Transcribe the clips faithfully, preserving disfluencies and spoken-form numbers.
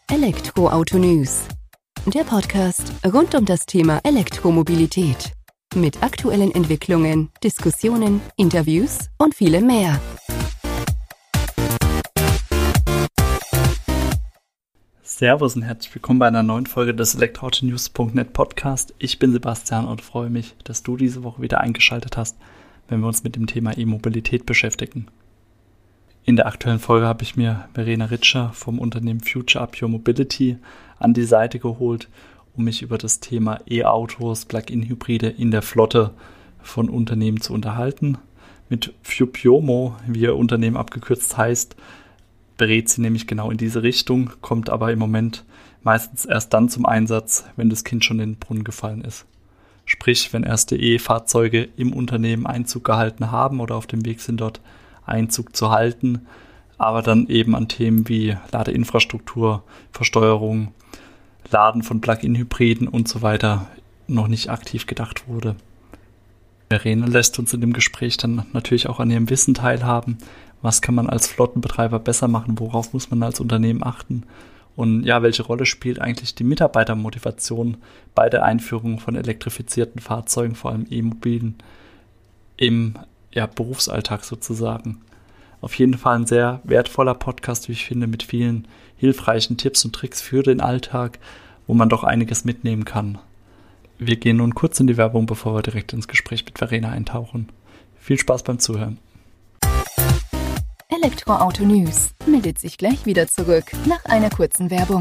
Elektroauto News, der Podcast rund um das Thema Elektromobilität. Mit aktuellen Entwicklungen, Diskussionen, Interviews und vielem mehr. Servus und herzlich willkommen bei einer neuen Folge des Elektroauto-News Punkt net Podcast. Ich bin Sebastian und freue mich, dass du diese Woche wieder eingeschaltet hast, wenn wir uns mit dem Thema E-Mobilität beschäftigen. In der aktuellen Folge habe ich mir Verena Ritscher vom Unternehmen Future Up Your Mobility an die Seite geholt, um mich über das Thema E-Autos, Plug-in-Hybride in der Flotte von Unternehmen zu unterhalten. Mit Fupiomo, wie ihr Unternehmen abgekürzt heißt, berät sie nämlich genau in diese Richtung, kommt aber im Moment meistens erst dann zum Einsatz, wenn das Kind schon in den Brunnen gefallen ist. Sprich, wenn erste E-Fahrzeuge im Unternehmen Einzug gehalten haben oder auf dem Weg sind, dort Einzug zu halten, aber dann eben an Themen wie Ladeinfrastruktur, Versteuerung, Laden von Plug-in-Hybriden und so weiter noch nicht aktiv gedacht wurde. Verena lässt uns in dem Gespräch dann natürlich auch an ihrem Wissen teilhaben. Was kann man als Flottenbetreiber besser machen? Worauf muss man als Unternehmen achten? Und ja, welche Rolle spielt eigentlich die Mitarbeitermotivation bei der Einführung von elektrifizierten Fahrzeugen, vor allem E-Mobilen, im ja, Berufsalltag sozusagen? Auf jeden Fall ein sehr wertvoller Podcast, wie ich finde, mit vielen hilfreichen Tipps und Tricks für den Alltag, wo man doch einiges mitnehmen kann. Wir gehen nun kurz in die Werbung, bevor wir direkt ins Gespräch mit Verena eintauchen. Viel Spaß beim Zuhören. Elektroauto News meldet sich gleich wieder zurück nach einer kurzen Werbung.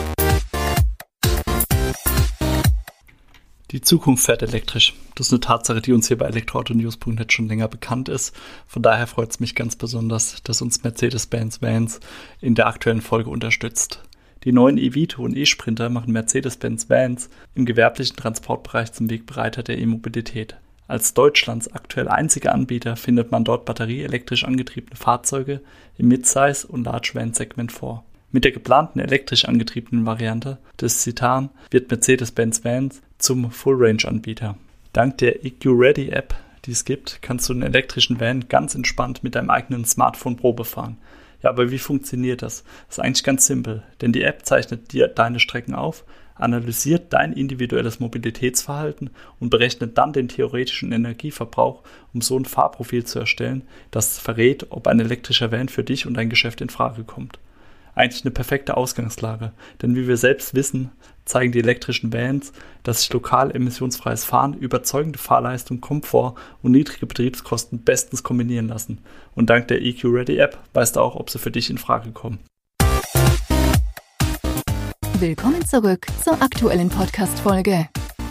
Die Zukunft fährt elektrisch. Das ist eine Tatsache, die uns hier bei Elektroauto News Punkt net schon länger bekannt ist. Von daher freut es mich ganz besonders, dass uns Mercedes-Benz Vans in der aktuellen Folge unterstützt. Die neuen E-Vito und E-Sprinter machen Mercedes-Benz Vans im gewerblichen Transportbereich zum Wegbereiter der E-Mobilität. Als Deutschlands aktuell einziger Anbieter findet man dort batterieelektrisch angetriebene Fahrzeuge im Midsize- und Large-Van-Segment vor. Mit der geplanten elektrisch angetriebenen Variante des Citan wird Mercedes-Benz Vans zum Full-Range-Anbieter. Dank der E Q-Ready-App, die es gibt, kannst du einen elektrischen Van ganz entspannt mit deinem eigenen Smartphone Probe fahren. Ja, aber wie funktioniert das? Das ist eigentlich ganz simpel, denn die App zeichnet dir deine Strecken auf, analysiert dein individuelles Mobilitätsverhalten und berechnet dann den theoretischen Energieverbrauch, um so ein Fahrprofil zu erstellen, das verrät, ob ein elektrischer Van für dich und dein Geschäft in Frage kommt. Eigentlich eine perfekte Ausgangslage, denn wie wir selbst wissen, zeigen die elektrischen Vans, dass sich lokal emissionsfreies Fahren, überzeugende Fahrleistung, Komfort und niedrige Betriebskosten bestens kombinieren lassen. Und dank der E Q-Ready-App weißt du auch, ob sie für dich in Frage kommen. Willkommen zurück zur aktuellen Podcast-Folge.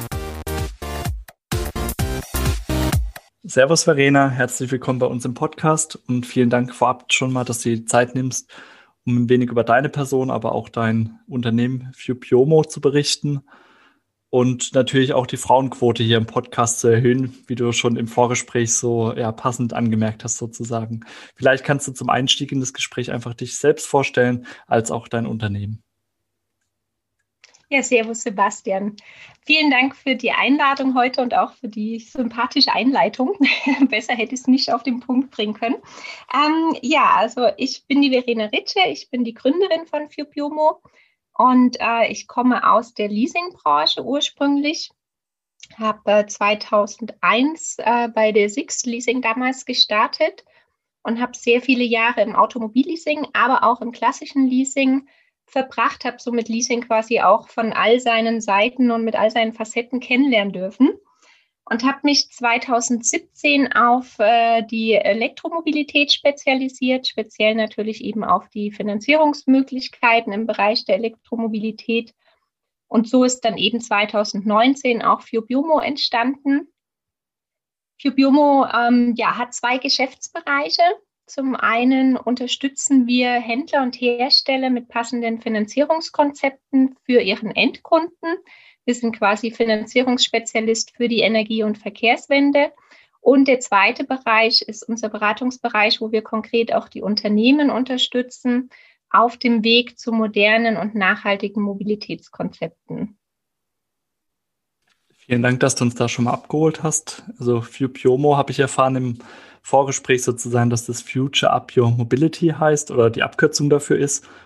Servus Verena, herzlich willkommen bei uns im Podcast und vielen Dank vorab schon mal, dass du dir die Zeit nimmst, um ein wenig über deine Person, aber auch dein Unternehmen Fupiomo zu berichten und natürlich auch die Frauenquote hier im Podcast zu erhöhen, wie du schon im Vorgespräch so ja, passend angemerkt hast sozusagen. Vielleicht kannst du zum Einstieg in das Gespräch einfach dich selbst vorstellen, als auch dein Unternehmen. Ja, servus Sebastian. Vielen Dank für die Einladung heute und auch für die sympathische Einleitung. Besser hätte ich es nicht auf den Punkt bringen können. Ähm, ja, also ich bin die Verena Ritscher, ich bin die Gründerin von Fupiomo und äh, ich komme aus der Leasingbranche ursprünglich. Habe äh, zweitausendeins äh, bei der Sixt Leasing damals gestartet und habe sehr viele Jahre im Automobilleasing, aber auch im klassischen Leasing verbracht, habe somit Leasing quasi auch von all seinen Seiten und mit all seinen Facetten kennenlernen dürfen und habe mich zweitausendsiebzehn auf äh, die Elektromobilität spezialisiert, speziell natürlich eben auf die Finanzierungsmöglichkeiten im Bereich der Elektromobilität. Und so ist dann eben zweitausendneunzehn auch Fupiomo entstanden. Fupiomo ähm, ja, hat zwei Geschäftsbereiche. Zum einen unterstützen wir Händler und Hersteller mit passenden Finanzierungskonzepten für ihren Endkunden. Wir sind quasi Finanzierungsspezialist für die Energie- und Verkehrswende. Und der zweite Bereich ist unser Beratungsbereich, wo wir konkret auch die Unternehmen unterstützen auf dem Weg zu modernen und nachhaltigen Mobilitätskonzepten. Vielen Dank, dass du uns da schon mal abgeholt hast. Also Fupiomo habe ich erfahren im Vorgespräch sozusagen, dass das Future Up Your Mobility heißt oder die Abkürzung dafür ist.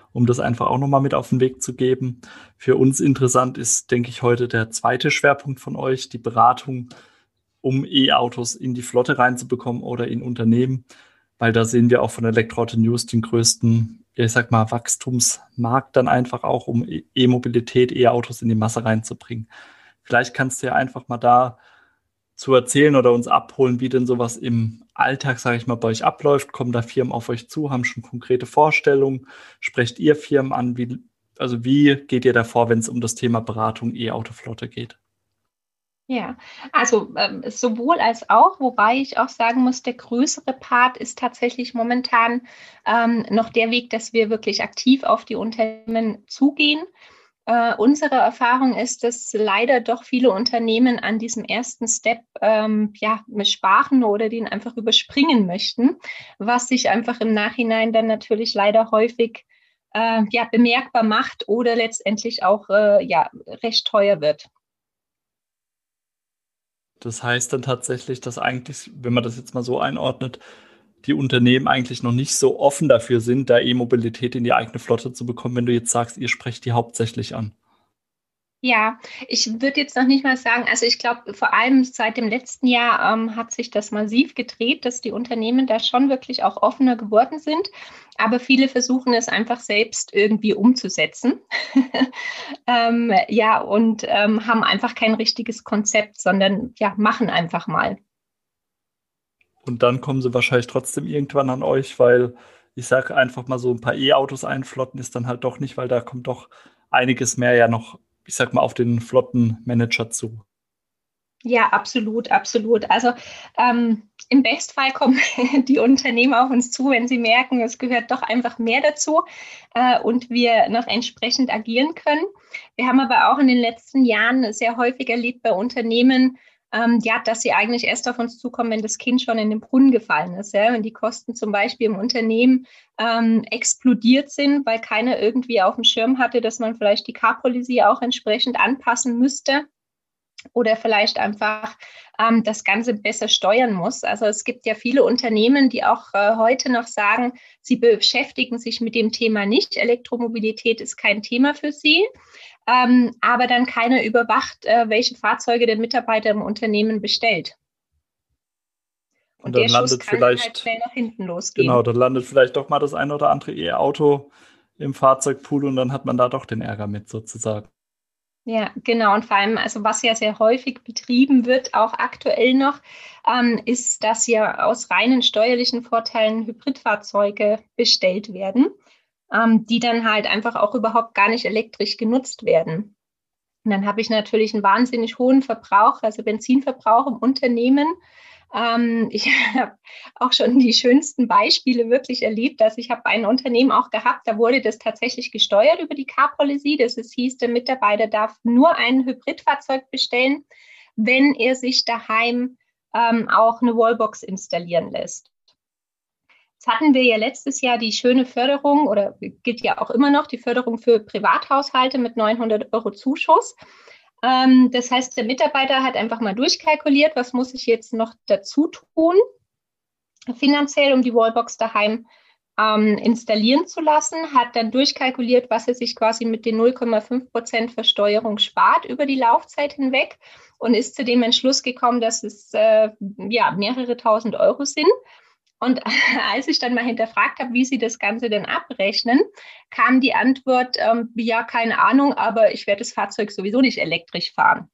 um das einfach auch nochmal mit auf den Weg zu geben. Für uns interessant ist, denke ich, heute der zweite Schwerpunkt von euch, die Beratung, um E-Autos in die Flotte reinzubekommen oder in Unternehmen, weil da sehen wir auch von Elektroauto News den größten, ich sag mal, Wachstumsmarkt dann einfach auch, um E-Mobilität, E-Autos in die Masse reinzubringen. Vielleicht kannst du ja einfach mal da zu erzählen oder uns abholen, wie denn sowas im Alltag, sage ich mal, bei euch abläuft. Kommen da Firmen auf euch zu, haben schon konkrete Vorstellungen? Sprecht ihr Firmen an? Wie, also wie geht ihr da vor, wenn es um das Thema Beratung E-Autoflotte geht? Ja, also ähm, sowohl als auch, wobei ich auch sagen muss, der größere Part ist tatsächlich momentan ähm, noch der Weg, dass wir wirklich aktiv auf die Unternehmen zugehen. Uh, unsere Erfahrung ist, dass leider doch viele Unternehmen an diesem ersten Step ähm, ja, sparen oder den einfach überspringen möchten, was sich einfach im Nachhinein dann natürlich leider häufig äh, ja, bemerkbar macht oder letztendlich auch äh, ja, recht teuer wird. Das heißt dann tatsächlich, dass eigentlich, wenn man das jetzt mal so einordnet, die Unternehmen eigentlich noch nicht so offen dafür sind, da E-Mobilität in die eigene Flotte zu bekommen, wenn du jetzt sagst, ihr sprecht die hauptsächlich an. Ja, ich würde jetzt noch nicht mal sagen, also ich glaube, vor allem seit dem letzten Jahr ähm, hat sich das massiv gedreht, dass die Unternehmen da schon wirklich auch offener geworden sind. Aber viele versuchen es einfach selbst irgendwie umzusetzen. ähm, ja, und ähm, haben einfach kein richtiges Konzept, sondern ja, machen einfach mal. Und dann kommen sie wahrscheinlich trotzdem irgendwann an euch, weil ich sage einfach mal so, ein paar E-Autos einflotten ist dann halt doch nicht, weil da kommt doch einiges mehr ja noch, ich sag mal, auf den Flottenmanager zu. Ja, absolut, absolut. Also ähm, im Bestfall kommen die Unternehmen auf uns zu, wenn sie merken, es gehört doch einfach mehr dazu äh, und wir noch entsprechend agieren können. Wir haben aber auch in den letzten Jahren sehr häufig erlebt bei Unternehmen, ähm, ja, dass sie eigentlich erst auf uns zukommen, wenn das Kind schon in den Brunnen gefallen ist. Ja? Wenn die Kosten zum Beispiel im Unternehmen ähm, explodiert sind, weil keiner irgendwie auf dem Schirm hatte, dass man vielleicht die Car-Policy auch entsprechend anpassen müsste. Oder vielleicht einfach ähm, das Ganze besser steuern muss. Also es gibt ja viele Unternehmen, die auch äh, heute noch sagen, sie beschäftigen sich mit dem Thema nicht. Elektromobilität ist kein Thema für sie. Ähm, aber dann keiner überwacht, äh, welche Fahrzeuge der Mitarbeiter im Unternehmen bestellt. Und, Und dann der Schuss landet kann halt vielleicht, schnell nach hinten losgehen. genau, dann landet vielleicht doch mal das ein oder andere E-Auto im Fahrzeugpool und dann hat man da doch den Ärger mit sozusagen. Ja, genau. Und vor allem, also was ja sehr häufig betrieben wird, auch aktuell noch, ähm, ist, dass ja aus reinen steuerlichen Vorteilen Hybridfahrzeuge bestellt werden, ähm, die dann halt einfach auch überhaupt gar nicht elektrisch genutzt werden. Und dann habe ich natürlich einen wahnsinnig hohen Verbrauch, also Benzinverbrauch im Unternehmen. Ähm, ich habe auch schon die schönsten Beispiele wirklich erlebt. Also ich habe ein Unternehmen auch gehabt, da wurde das tatsächlich gesteuert über die Car-Policy. Das ist, hieß, der Mitarbeiter darf nur ein Hybridfahrzeug bestellen, wenn er sich daheim ähm, auch eine Wallbox installieren lässt. Jetzt hatten wir ja letztes Jahr die schöne Förderung, oder gilt ja auch immer noch, die Förderung für Privathaushalte mit neunhundert Euro Zuschuss. Ähm, das heißt, der Mitarbeiter hat einfach mal durchkalkuliert, was muss ich jetzt noch dazu tun, finanziell, um die Wallbox daheim ähm, installieren zu lassen, hat dann durchkalkuliert, was er sich quasi mit den null Komma fünf Prozent Versteuerung spart über die Laufzeit hinweg und ist zu dem Entschluss gekommen, dass es äh, ja, mehrere tausend Euro sind. Und als ich dann mal hinterfragt habe, wie sie das Ganze denn abrechnen, kam die Antwort, ähm, ja, keine Ahnung, aber ich werde das Fahrzeug sowieso nicht elektrisch fahren.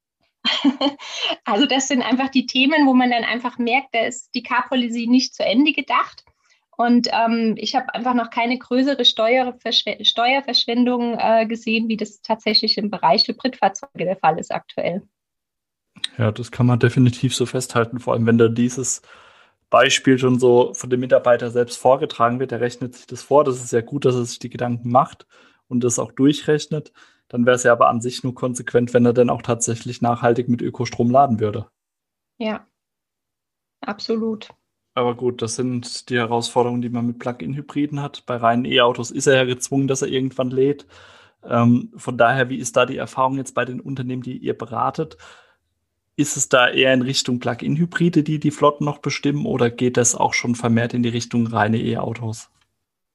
Also das sind einfach die Themen, wo man dann einfach merkt, da ist die Car-Policy nicht zu Ende gedacht. Und ähm, ich habe einfach noch keine größere Steuerverschw- Steuerverschwendung äh, gesehen, wie das tatsächlich im Bereich Hybridfahrzeuge der Fall ist aktuell. Ja, das kann man definitiv so festhalten, vor allem wenn da dieses Beispiel schon so von dem Mitarbeiter selbst vorgetragen wird, der rechnet sich das vor, das ist ja gut, dass er sich die Gedanken macht und das auch durchrechnet, dann wäre es ja aber an sich nur konsequent, wenn er dann auch tatsächlich nachhaltig mit Ökostrom laden würde. Ja, absolut. Aber gut, das sind die Herausforderungen, die man mit Plug-in-Hybriden hat. Bei reinen E-Autos ist er ja gezwungen, dass er irgendwann lädt. Ähm, von daher, wie ist da die Erfahrung jetzt bei den Unternehmen, die ihr beratet? Ist es da eher in Richtung Plug-in-Hybride, die die Flotten noch bestimmen, oder geht das auch schon vermehrt in die Richtung reine E-Autos?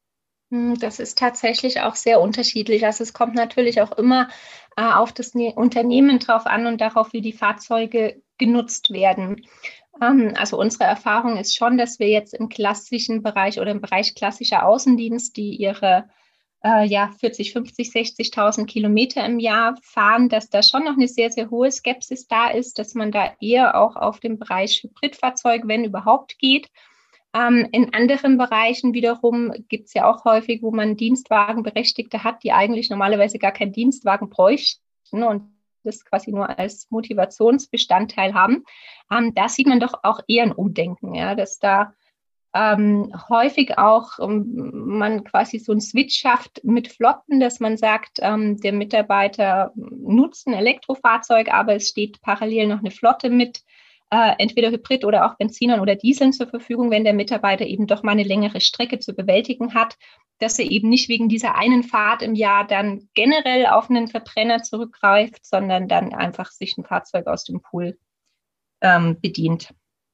Das ist tatsächlich auch sehr unterschiedlich. Also es kommt natürlich auch immer äh, auf das ne- Unternehmen drauf an und darauf, wie die Fahrzeuge genutzt werden. Ähm, also unsere Erfahrung ist schon, dass wir jetzt im klassischen Bereich oder im Bereich klassischer Außendienst, die ihre äh, ja, vierzig, fünfzig, sechzigtausend Kilometer im Jahr fahren, dass da schon noch eine sehr, sehr hohe Skepsis da ist, dass man da eher auch auf den Bereich Hybridfahrzeug, wenn überhaupt, geht. Ähm, in anderen Bereichen wiederum gibt es ja auch häufig, wo man Dienstwagenberechtigte hat, die eigentlich normalerweise gar keinen Dienstwagen bräuchten und das quasi nur als Motivationsbestandteil haben. Ähm, da sieht man doch auch eher ein Umdenken, ja, dass da ähm, häufig auch ähm, man quasi so einen Switch schafft mit Flotten, dass man sagt, ähm, der Mitarbeiter nutzt ein Elektrofahrzeug, aber es steht parallel noch eine Flotte mit äh, entweder Hybrid oder auch Benzinern oder Dieseln zur Verfügung, wenn der Mitarbeiter eben doch mal eine längere Strecke zu bewältigen hat, dass er eben nicht wegen dieser einen Fahrt im Jahr dann generell auf einen Verbrenner zurückgreift, sondern dann einfach sich ein Fahrzeug aus dem Pool ähm, bedient.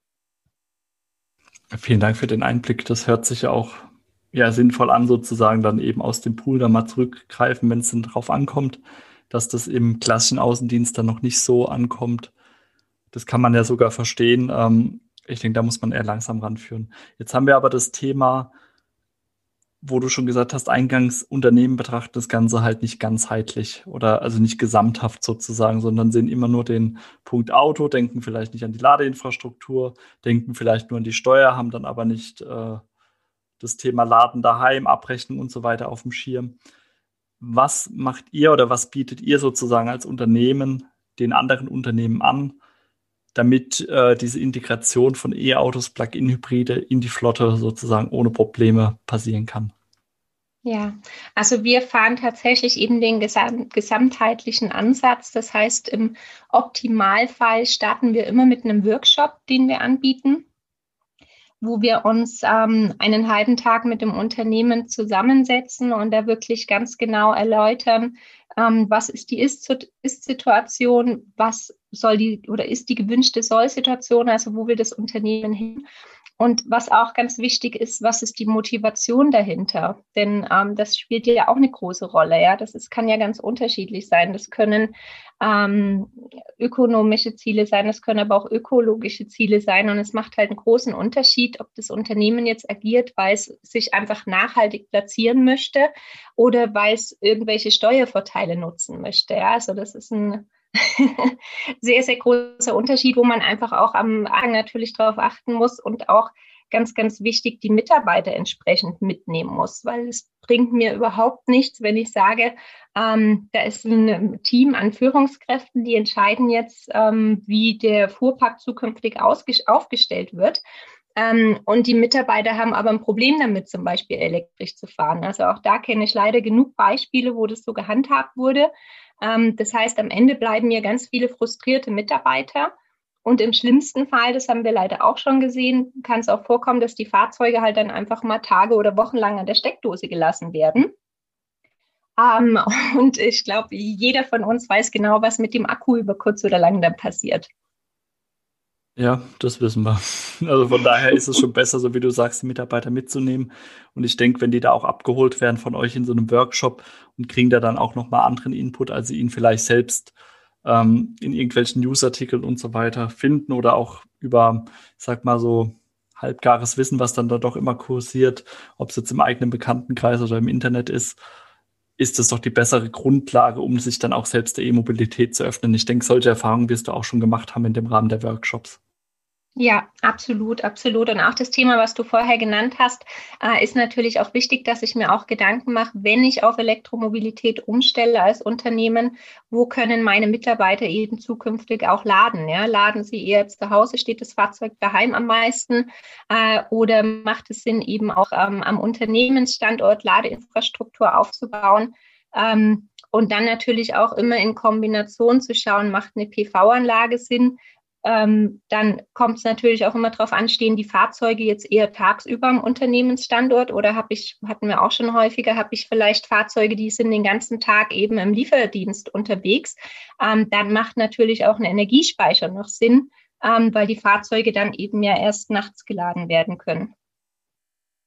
Vielen Dank für den Einblick. Das hört sich ja auch ja, sinnvoll an, sozusagen dann eben aus dem Pool da mal zurückgreifen, wenn es dann drauf ankommt, dass das im klassischen Außendienst dann noch nicht so ankommt. Das kann man ja sogar verstehen. Ähm, ich denke, da muss man eher langsam ranführen. Jetzt haben wir aber das Thema, wo du schon gesagt hast, eingangs Unternehmen betrachten das Ganze halt nicht ganzheitlich oder also nicht gesamthaft sozusagen, sondern sehen immer nur den Punkt Auto, denken vielleicht nicht an die Ladeinfrastruktur, denken vielleicht nur an die Steuer, haben dann aber nicht äh, das Thema Laden daheim, Abrechnung und so weiter auf dem Schirm. Was macht ihr oder was bietet ihr sozusagen als Unternehmen den anderen Unternehmen an, damit äh, diese Integration von E-Autos, Plug-in-Hybride in die Flotte sozusagen ohne Probleme passieren kann? Ja, also wir fahren tatsächlich eben den gesam gesamtheitlichen Ansatz. Das heißt, im Optimalfall starten wir immer mit einem Workshop, den wir anbieten, wo wir uns ähm, einen halben Tag mit dem Unternehmen zusammensetzen und da wirklich ganz genau erläutern, ähm, was ist die Ist-Situation, was soll die oder ist die gewünschte Soll-Situation, also wo will das Unternehmen hin? Und was auch ganz wichtig ist, was ist die Motivation dahinter? Denn ähm, das spielt ja auch eine große Rolle. Ja, das ist, kann ja ganz unterschiedlich sein. Das können ähm, ökonomische Ziele sein, das können aber auch ökologische Ziele sein. Und es macht halt einen großen Unterschied, ob das Unternehmen jetzt agiert, weil es sich einfach nachhaltig platzieren möchte oder weil es irgendwelche Steuervorteile nutzen möchte. Ja, also das ist ein sehr, sehr großer Unterschied, wo man einfach auch am Anfang natürlich darauf achten muss und auch ganz, ganz wichtig, die Mitarbeiter entsprechend mitnehmen muss, weil es bringt mir überhaupt nichts, wenn ich sage, ähm, da ist ein Team an Führungskräften, die entscheiden jetzt, ähm, wie der Fuhrpark zukünftig aufgestellt wird. Ähm, und die Mitarbeiter haben aber ein Problem damit, zum Beispiel elektrisch zu fahren. Also auch da kenne ich leider genug Beispiele, wo das so gehandhabt wurde. Ähm, das heißt, am Ende bleiben mir ganz viele frustrierte Mitarbeiter. Und im schlimmsten Fall, das haben wir leider auch schon gesehen, kann es auch vorkommen, dass die Fahrzeuge halt dann einfach mal Tage oder Wochen lang an der Steckdose gelassen werden. Ähm, und ich glaube, jeder von uns weiß genau, was mit dem Akku über kurz oder lang dann passiert. Ja, das wissen wir. Also von daher ist es schon besser, so wie du sagst, die Mitarbeiter mitzunehmen. Und ich denke, wenn die da auch abgeholt werden von euch in so einem Workshop und kriegen da dann auch nochmal anderen Input, als sie ihn vielleicht selbst ähm, in irgendwelchen Newsartikeln und so weiter finden oder auch über, ich sag mal so, halbgares Wissen, was dann da doch immer kursiert, ob es jetzt im eigenen Bekanntenkreis oder im Internet ist, ist es doch die bessere Grundlage, um sich dann auch selbst der E-Mobilität zu öffnen. Ich denke, solche Erfahrungen wirst du auch schon gemacht haben in dem Rahmen der Workshops. Ja, absolut, absolut. Und auch das Thema, was du vorher genannt hast, äh, ist natürlich auch wichtig, dass ich mir auch Gedanken mache, wenn ich auf Elektromobilität umstelle als Unternehmen, wo können meine Mitarbeiter eben zukünftig auch laden? Ja? Laden sie eher zu Hause, steht das Fahrzeug daheim am meisten? Äh, oder macht es Sinn, eben auch ähm, am Unternehmensstandort Ladeinfrastruktur aufzubauen? Ähm, und dann natürlich auch immer in Kombination zu schauen, macht eine P V-Anlage Sinn? Ähm, dann kommt es natürlich auch immer darauf an, stehen die Fahrzeuge jetzt eher tagsüber am Unternehmensstandort oder habe ich, hatten wir auch schon häufiger, habe ich vielleicht Fahrzeuge, die sind den ganzen Tag eben im Lieferdienst unterwegs. Ähm, dann macht natürlich auch ein Energiespeicher noch Sinn, ähm, weil die Fahrzeuge dann eben ja erst nachts geladen werden können.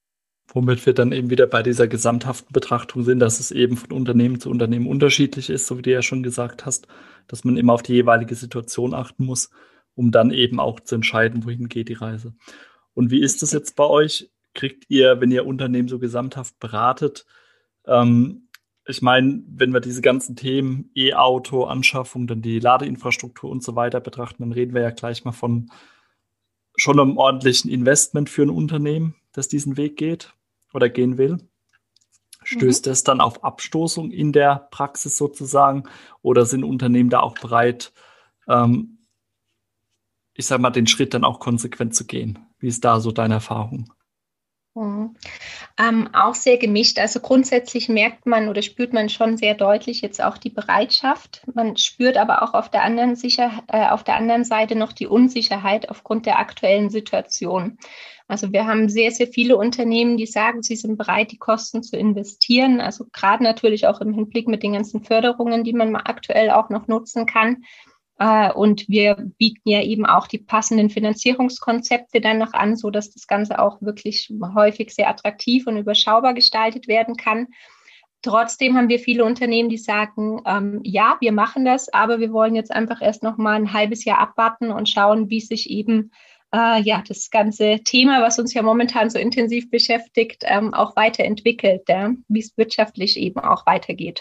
Womit wir dann eben wieder bei dieser gesamthaften Betrachtung sind, dass es eben von Unternehmen zu Unternehmen unterschiedlich ist, so wie du ja schon gesagt hast, dass man immer auf die jeweilige Situation achten muss, um dann eben auch zu entscheiden, wohin geht die Reise. Und wie ist das jetzt bei euch? Kriegt ihr, wenn ihr Unternehmen so gesamthaft beratet, ähm, ich meine, wenn wir diese ganzen Themen E-Auto, Anschaffung, dann die Ladeinfrastruktur und so weiter betrachten, dann reden wir ja gleich mal von schon einem ordentlichen Investment für ein Unternehmen, das diesen Weg geht oder gehen will. Stößt mhm. das dann auf Abstoßung in der Praxis sozusagen oder sind Unternehmen da auch bereit, ähm, ich sag mal, den Schritt dann auch konsequent zu gehen? Wie ist da so deine Erfahrung? Mhm. Ähm, auch sehr gemischt. Also grundsätzlich merkt man oder spürt man schon sehr deutlich jetzt auch die Bereitschaft. Man spürt aber auch auf der anderen, Sicher äh, auf der anderen Seite noch die Unsicherheit aufgrund der aktuellen Situation. Also wir haben sehr, sehr viele Unternehmen, die sagen, sie sind bereit, die Kosten zu investieren. Also gerade natürlich auch im Hinblick mit den ganzen Förderungen, die man aktuell auch noch nutzen kann. Und wir bieten ja eben auch die passenden Finanzierungskonzepte dann noch an, so dass das Ganze auch wirklich häufig sehr attraktiv und überschaubar gestaltet werden kann. Trotzdem haben wir viele Unternehmen, die sagen, ähm, ja, wir machen das, aber wir wollen jetzt einfach erst noch mal ein halbes Jahr abwarten und schauen, wie sich eben äh, ja das ganze Thema, was uns ja momentan so intensiv beschäftigt, ähm, auch weiterentwickelt, ja? Wie es wirtschaftlich eben auch weitergeht.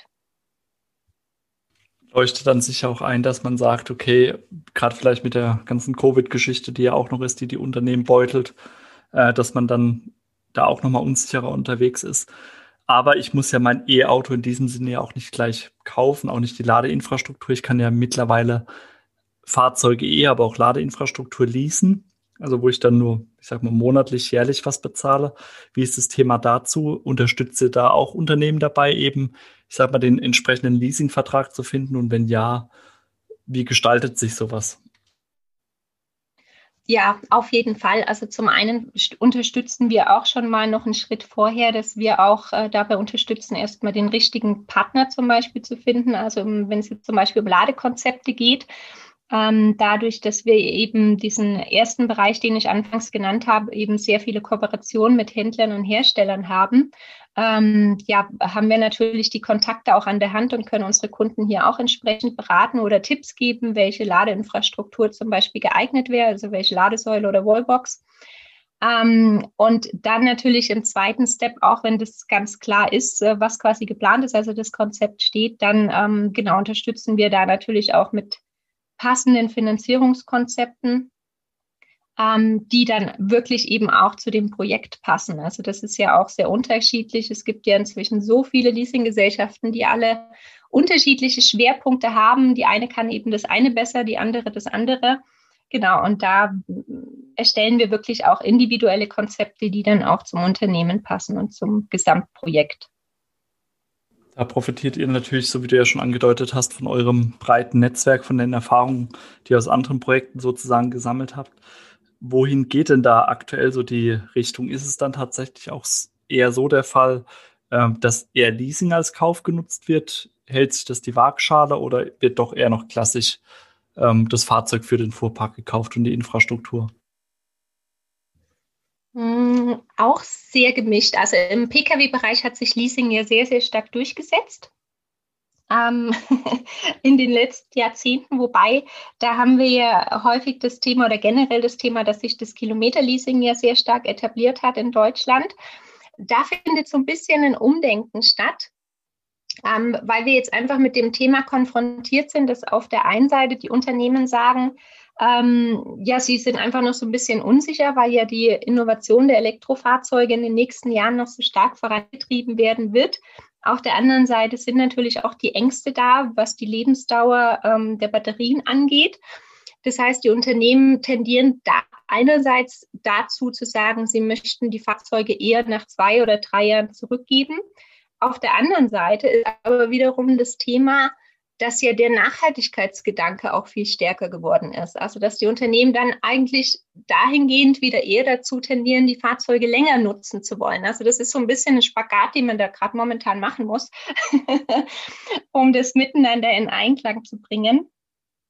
Leuchtet dann sicher auch ein, dass man sagt, okay, gerade vielleicht mit der ganzen Covid-Geschichte, die ja auch noch ist, die die Unternehmen beutelt, äh, dass man dann da auch nochmal unsicherer unterwegs ist. Aber ich muss ja mein E-Auto in diesem Sinne ja auch nicht gleich kaufen, auch nicht die Ladeinfrastruktur. Ich kann ja mittlerweile Fahrzeuge eh, aber auch Ladeinfrastruktur leasen. Also wo ich dann nur, ich sag mal, monatlich, jährlich was bezahle. Wie ist das Thema dazu? Unterstütze da auch Unternehmen dabei, eben, ich sag mal, den entsprechenden Leasingvertrag zu finden? Und wenn ja, wie gestaltet sich sowas? Ja, auf jeden Fall. Also zum einen unterstützen wir auch schon mal noch einen Schritt vorher, dass wir auch äh, dabei unterstützen, erstmal den richtigen Partner zum Beispiel zu finden. Also wenn es jetzt zum Beispiel um Ladekonzepte geht, Ähm, dadurch, dass wir eben diesen ersten Bereich, den ich anfangs genannt habe, eben sehr viele Kooperationen mit Händlern und Herstellern haben, ähm, ja, haben wir natürlich die Kontakte auch an der Hand und können unsere Kunden hier auch entsprechend beraten oder Tipps geben, welche Ladeinfrastruktur zum Beispiel geeignet wäre, also welche Ladesäule oder Wallbox. Ähm, und dann natürlich im zweiten Step, auch wenn das ganz klar ist, äh, was quasi geplant ist, also das Konzept steht, dann ähm, genau unterstützen wir da natürlich auch mit passenden Finanzierungskonzepten, ähm, die dann wirklich eben auch zu dem Projekt passen. Also das ist ja auch sehr unterschiedlich. Es gibt ja inzwischen so viele Leasinggesellschaften, die alle unterschiedliche Schwerpunkte haben. Die eine kann eben das eine besser, die andere das andere. Genau, und da erstellen wir wirklich auch individuelle Konzepte, die dann auch zum Unternehmen passen und zum Gesamtprojekt. Da profitiert ihr natürlich, so wie du ja schon angedeutet hast, von eurem breiten Netzwerk, von den Erfahrungen, die ihr aus anderen Projekten sozusagen gesammelt habt. Wohin geht denn da aktuell so die Richtung? Ist es dann tatsächlich auch eher so der Fall, dass eher Leasing als Kauf genutzt wird? Hält sich das die Waagschale oder wird doch eher noch klassisch das Fahrzeug für den Fuhrpark gekauft und die Infrastruktur? Auch sehr gemischt. Also im P K W-Bereich hat sich Leasing ja sehr, sehr stark durchgesetzt ähm, in den letzten Jahrzehnten. Wobei, da haben wir ja häufig das Thema oder generell das Thema, dass sich das Kilometerleasing ja sehr stark etabliert hat in Deutschland. Da findet so ein bisschen ein Umdenken statt. Ähm, weil wir jetzt einfach mit dem Thema konfrontiert sind, dass auf der einen Seite die Unternehmen sagen, ähm, ja, sie sind einfach noch so ein bisschen unsicher, weil ja die Innovation der Elektrofahrzeuge in den nächsten Jahren noch so stark vorangetrieben werden wird. Auf der anderen Seite sind natürlich auch die Ängste da, was die Lebensdauer ähm, der Batterien angeht. Das heißt, die Unternehmen tendieren da einerseits dazu zu sagen, sie möchten die Fahrzeuge eher nach zwei oder drei Jahren zurückgeben. Auf der anderen Seite ist aber wiederum das Thema, dass ja der Nachhaltigkeitsgedanke auch viel stärker geworden ist. Also dass die Unternehmen dann eigentlich dahingehend wieder eher dazu tendieren, die Fahrzeuge länger nutzen zu wollen. Also das ist so ein bisschen ein Spagat, den man da gerade momentan machen muss, um das miteinander in Einklang zu bringen.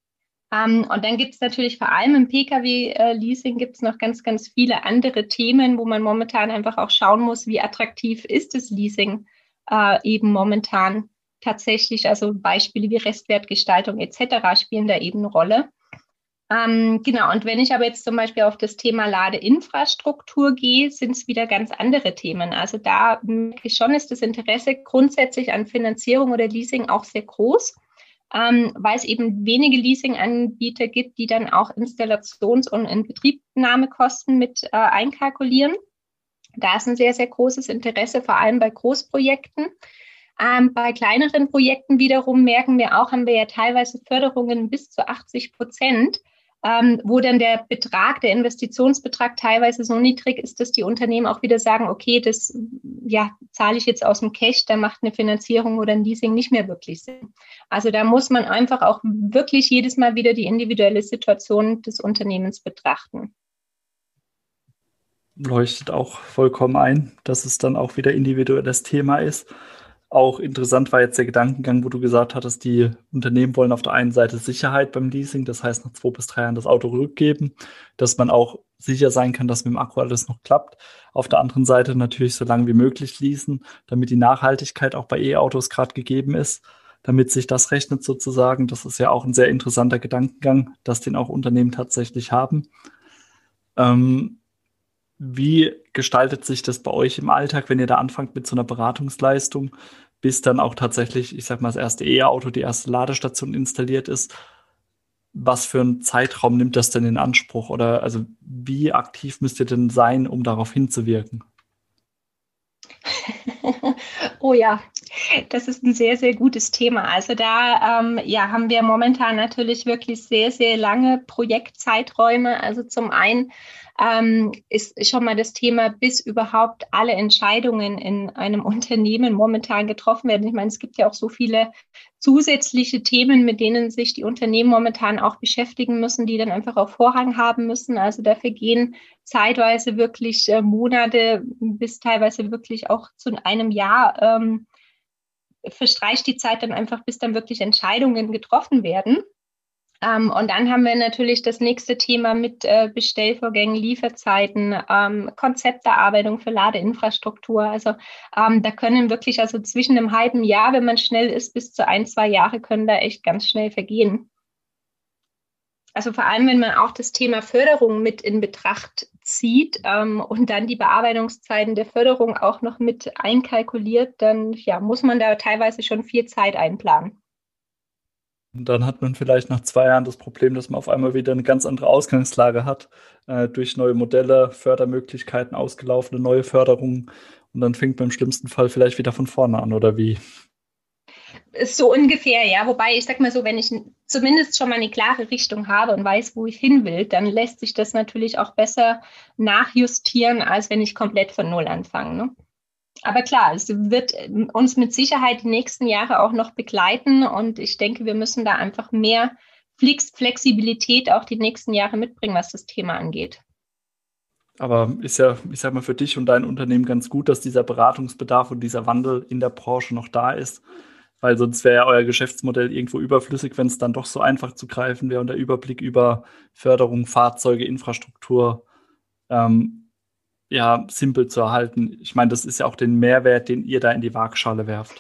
Ähm, und dann gibt es natürlich vor allem im P K W-Leasing gibt es noch ganz, ganz viele andere Themen, wo man momentan einfach auch schauen muss, wie attraktiv ist das Leasing äh, eben momentan tatsächlich. Also Beispiele wie Restwertgestaltung et cetera spielen da eben eine Rolle. Ähm, genau, und wenn ich aber jetzt zum Beispiel auf das Thema Ladeinfrastruktur gehe, sind es wieder ganz andere Themen. Also da merke ich schon, ist das Interesse grundsätzlich an Finanzierung oder Leasing auch sehr groß, ähm, weil es eben wenige Leasinganbieter gibt, die dann auch Installations- und Inbetriebnahmekosten mit äh, einkalkulieren. Da ist ein sehr, sehr großes Interesse, vor allem bei Großprojekten. Ähm, bei kleineren Projekten wiederum merken wir auch, haben wir ja teilweise Förderungen bis zu achtzig Prozent, ähm, wo dann der Betrag, der Investitionsbetrag teilweise so niedrig ist, dass die Unternehmen auch wieder sagen, okay, das ja, zahle ich jetzt aus dem Cash, da macht eine Finanzierung oder ein Leasing nicht mehr wirklich Sinn. Also da muss man einfach auch wirklich jedes Mal wieder die individuelle Situation des Unternehmens betrachten. Leuchtet auch vollkommen ein, dass es dann auch wieder individuelles Thema ist. Auch interessant war jetzt der Gedankengang, wo du gesagt hattest, die Unternehmen wollen auf der einen Seite Sicherheit beim Leasing, das heißt nach zwei bis drei Jahren das Auto rückgeben, dass man auch sicher sein kann, dass mit dem Akku alles noch klappt. Auf der anderen Seite natürlich so lange wie möglich leasen, damit die Nachhaltigkeit auch bei E-Autos gerade gegeben ist, damit sich das rechnet sozusagen. Das ist ja auch ein sehr interessanter Gedankengang, dass den auch Unternehmen tatsächlich haben. Ähm, Wie gestaltet sich das bei euch im Alltag, wenn ihr da anfangt mit so einer Beratungsleistung, bis dann auch tatsächlich, ich sag mal, das erste E-Auto, die erste Ladestation installiert ist? Was für einen Zeitraum nimmt das denn in Anspruch? Oder also wie aktiv müsst ihr denn sein, um darauf hinzuwirken? Oh ja, das ist ein sehr, sehr gutes Thema. Also da ähm, ja, haben wir momentan natürlich wirklich sehr, sehr lange Projektzeiträume. Also zum einen ähm, ist schon mal das Thema, bis überhaupt alle Entscheidungen in einem Unternehmen momentan getroffen werden. Ich meine, es gibt ja auch so viele zusätzliche Themen, mit denen sich die Unternehmen momentan auch beschäftigen müssen, die dann einfach auch Vorrang haben müssen. Also dafür gehen zeitweise wirklich äh, Monate bis teilweise wirklich auch zu einem Jahr ähm, verstreicht die Zeit dann einfach, bis dann wirklich Entscheidungen getroffen werden. Ähm, und dann haben wir natürlich das nächste Thema mit äh, Bestellvorgängen, Lieferzeiten, ähm, Konzepterarbeitung für Ladeinfrastruktur. Also ähm, da können wirklich also zwischen einem halben Jahr, wenn man schnell ist, bis zu ein, zwei Jahre können da echt ganz schnell vergehen. Also vor allem, wenn man auch das Thema Förderung mit in Betracht zieht ähm, und dann die Bearbeitungszeiten der Förderung auch noch mit einkalkuliert, dann ja, muss man da teilweise schon viel Zeit einplanen. Und dann hat man vielleicht nach zwei Jahren das Problem, dass man auf einmal wieder eine ganz andere Ausgangslage hat, äh, durch neue Modelle, Fördermöglichkeiten, ausgelaufene neue Förderungen. Und dann fängt man im schlimmsten Fall vielleicht wieder von vorne an, oder wie? So ungefähr, ja. Wobei ich sag mal so, wenn ich zumindest schon mal eine klare Richtung habe und weiß, wo ich hin will, dann lässt sich das natürlich auch besser nachjustieren, als wenn ich komplett von Null anfange. Ne? Aber klar, es wird uns mit Sicherheit die nächsten Jahre auch noch begleiten und ich denke, wir müssen da einfach mehr Flexibilität auch die nächsten Jahre mitbringen, was das Thema angeht. Aber ist ja, ich sag mal, für dich und dein Unternehmen ganz gut, dass dieser Beratungsbedarf und dieser Wandel in der Branche noch da ist, weil sonst wäre ja euer Geschäftsmodell irgendwo überflüssig, wenn es dann doch so einfach zu greifen wäre und der Überblick über Förderung, Fahrzeuge, Infrastruktur ähm, ja simpel zu erhalten. Ich meine, das ist ja auch den Mehrwert, den ihr da in die Waagschale werft.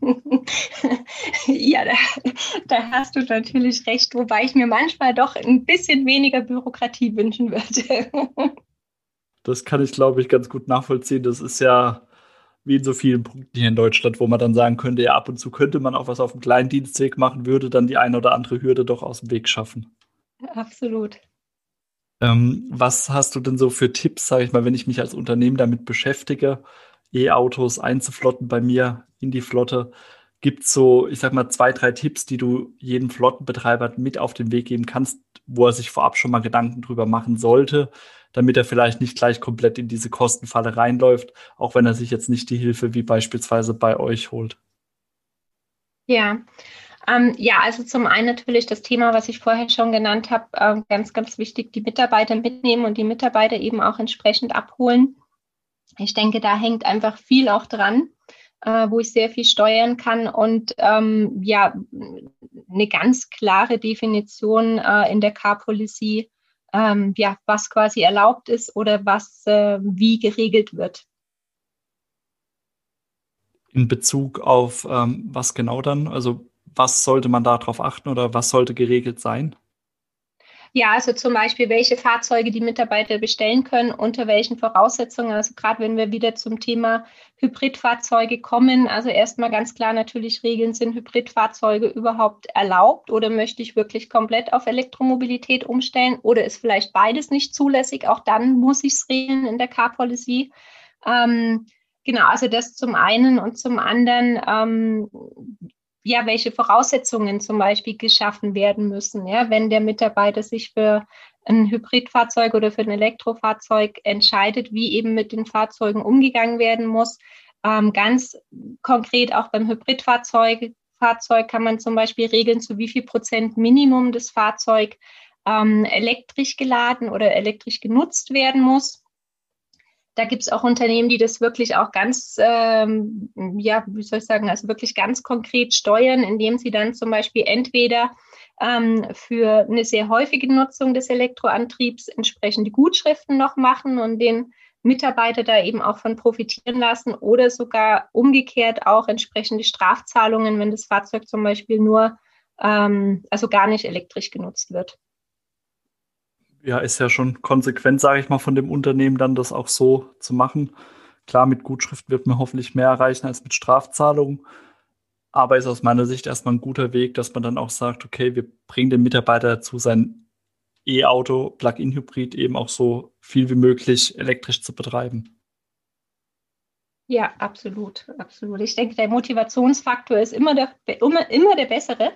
Ja, da, da hast du natürlich recht, wobei ich mir manchmal doch ein bisschen weniger Bürokratie wünschen würde. Das kann ich, glaube ich, ganz gut nachvollziehen. Das ist ja wie in so vielen Punkten hier in Deutschland, wo man dann sagen könnte, ja, ab und zu könnte man auch was auf dem kleinen Dienstweg machen, würde dann die eine oder andere Hürde doch aus dem Weg schaffen. Absolut. Ähm, was hast du denn so für Tipps, sage ich mal, wenn ich mich als Unternehmen damit beschäftige, E-Autos einzuflotten bei mir in die Flotte? Gibt es so, ich sag mal, zwei, drei Tipps, die du jedem Flottenbetreiber mit auf den Weg geben kannst, wo er sich vorab schon mal Gedanken drüber machen sollte, damit er vielleicht nicht gleich komplett in diese Kostenfalle reinläuft, auch wenn er sich jetzt nicht die Hilfe wie beispielsweise bei euch holt? Ja. Ähm, ja, also zum einen natürlich das Thema, was ich vorher schon genannt habe, ähm, ganz, ganz wichtig, die Mitarbeiter mitnehmen und die Mitarbeiter eben auch entsprechend abholen. Ich denke, da hängt einfach viel auch dran, äh, wo ich sehr viel steuern kann und ähm, ja, eine ganz klare Definition äh, in der Car Policy, ähm, ja, was quasi erlaubt ist oder was äh, wie geregelt wird. In Bezug auf ähm, was genau dann? Also was sollte man darauf achten oder was sollte geregelt sein? Ja, also zum Beispiel, welche Fahrzeuge die Mitarbeiter bestellen können, unter welchen Voraussetzungen. Also gerade wenn wir wieder zum Thema Hybridfahrzeuge kommen, also erstmal ganz klar natürlich regeln, sind Hybridfahrzeuge überhaupt erlaubt oder möchte ich wirklich komplett auf Elektromobilität umstellen oder ist vielleicht beides nicht zulässig? Auch dann muss ich es regeln in der Car Policy. Ähm, genau, also das zum einen und zum anderen, ähm, ja, welche Voraussetzungen zum Beispiel geschaffen werden müssen, ja, wenn der Mitarbeiter sich für ein Hybridfahrzeug oder für ein Elektrofahrzeug entscheidet, wie eben mit den Fahrzeugen umgegangen werden muss. Ähm, ganz konkret auch beim Hybridfahrzeug Fahrzeug kann man zum Beispiel regeln, zu wie viel Prozent Minimum das Fahrzeug ähm, elektrisch geladen oder elektrisch genutzt werden muss. Da gibt es auch Unternehmen, die das wirklich auch ganz, ähm, ja, wie soll ich sagen, also wirklich ganz konkret steuern, indem sie dann zum Beispiel entweder ähm, für eine sehr häufige Nutzung des Elektroantriebs entsprechende Gutschriften noch machen und den Mitarbeiter da eben auch von profitieren lassen oder sogar umgekehrt auch entsprechende Strafzahlungen, wenn das Fahrzeug zum Beispiel nur, ähm, also gar nicht elektrisch genutzt wird. Ja, ist ja schon konsequent, sage ich mal, von dem Unternehmen dann das auch so zu machen. Klar, mit Gutschrift wird man hoffentlich mehr erreichen als mit Strafzahlungen. Aber ist aus meiner Sicht erstmal ein guter Weg, dass man dann auch sagt, okay, wir bringen den Mitarbeiter dazu, sein E-Auto, Plug-in-Hybrid eben auch so viel wie möglich elektrisch zu betreiben. Ja, absolut, absolut. Ich denke, der Motivationsfaktor ist immer der, immer, immer der bessere.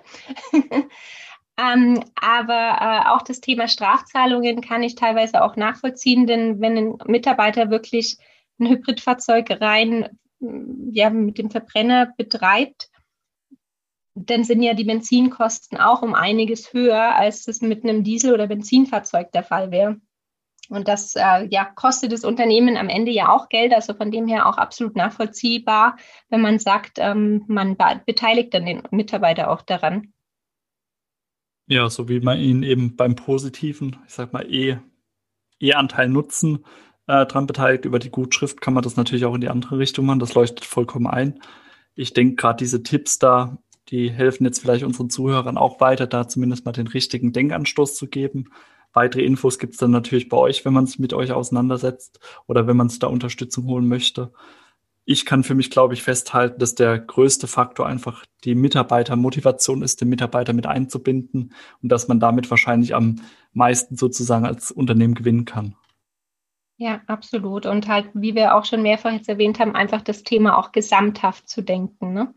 Ähm, aber äh, auch das Thema Strafzahlungen kann ich teilweise auch nachvollziehen, denn wenn ein Mitarbeiter wirklich ein Hybridfahrzeug rein ja, mit dem Verbrenner betreibt, dann sind ja die Benzinkosten auch um einiges höher, als das mit einem Diesel- oder Benzinfahrzeug der Fall wäre. Und das äh, ja, kostet das Unternehmen am Ende ja auch Geld, also von dem her auch absolut nachvollziehbar, wenn man sagt, ähm, man beteiligt dann den Mitarbeiter auch daran. Ja, so wie man ihn eben beim positiven, ich sag mal, E- E-Anteil nutzen, äh, dran beteiligt. Über die Gutschrift kann man das natürlich auch in die andere Richtung machen. Das leuchtet vollkommen ein. Ich denke, gerade diese Tipps da, die helfen jetzt vielleicht unseren Zuhörern auch weiter, da zumindest mal den richtigen Denkanstoß zu geben. Weitere Infos gibt es dann natürlich bei euch, wenn man sich mit euch auseinandersetzt oder wenn man sich da Unterstützung holen möchte. Ich kann für mich, glaube ich, festhalten, dass der größte Faktor einfach die Mitarbeitermotivation ist, den Mitarbeiter mit einzubinden und dass man damit wahrscheinlich am meisten sozusagen als Unternehmen gewinnen kann. Ja, absolut. Und halt, wie wir auch schon mehrfach jetzt erwähnt haben, einfach das Thema auch gesamthaft zu denken, ne?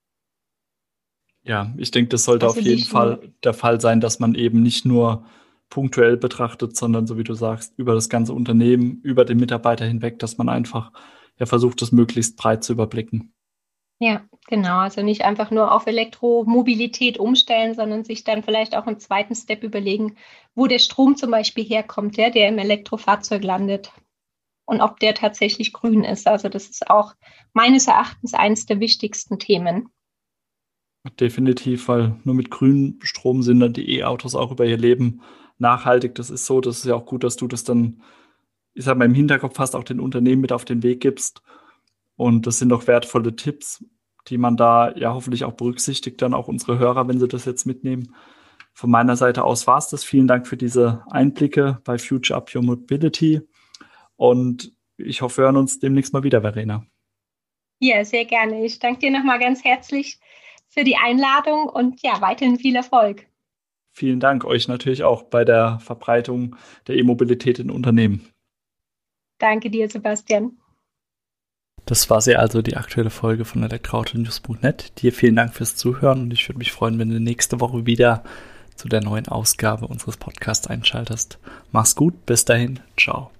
Ja, ich denke, das sollte Also auf jeden nicht nur, Fall der Fall sein, dass man eben nicht nur punktuell betrachtet, sondern so wie du sagst, über das ganze Unternehmen, über den Mitarbeiter hinweg, dass man einfach ja versucht, das möglichst breit zu überblicken. ja, genau. Also nicht einfach nur auf Elektromobilität umstellen, sondern sich dann vielleicht auch im zweiten Step überlegen, wo der Strom zum Beispiel herkommt, ja, der im Elektrofahrzeug landet und ob der tatsächlich grün ist. Also das ist auch meines Erachtens eines der wichtigsten Themen. Definitiv, weil nur mit grünem Strom sind dann die E-Autos auch über ihr Leben nachhaltig. Das ist so, das ist ja auch gut, dass du das dann, ich sag mal, im Hinterkopf hast, auch den Unternehmen mit auf den Weg gibst. Und das sind doch wertvolle Tipps, die man da ja hoffentlich auch berücksichtigt, dann auch unsere Hörer, wenn sie das jetzt mitnehmen. Von meiner Seite aus war es das. Vielen Dank für diese Einblicke bei Future Up Your Mobility. Und ich hoffe, wir hören uns demnächst mal wieder, Verena. Ja, sehr gerne. Ich danke dir nochmal ganz herzlich für die Einladung und ja, weiterhin viel Erfolg. Vielen Dank euch natürlich auch bei der Verbreitung der E-Mobilität in Unternehmen. Danke dir, Sebastian. Das war sie also, die aktuelle Folge von elektroautonews punkt net. Dir vielen Dank fürs Zuhören und ich würde mich freuen, wenn du nächste Woche wieder zu der neuen Ausgabe unseres Podcasts einschaltest. Mach's gut, bis dahin, ciao.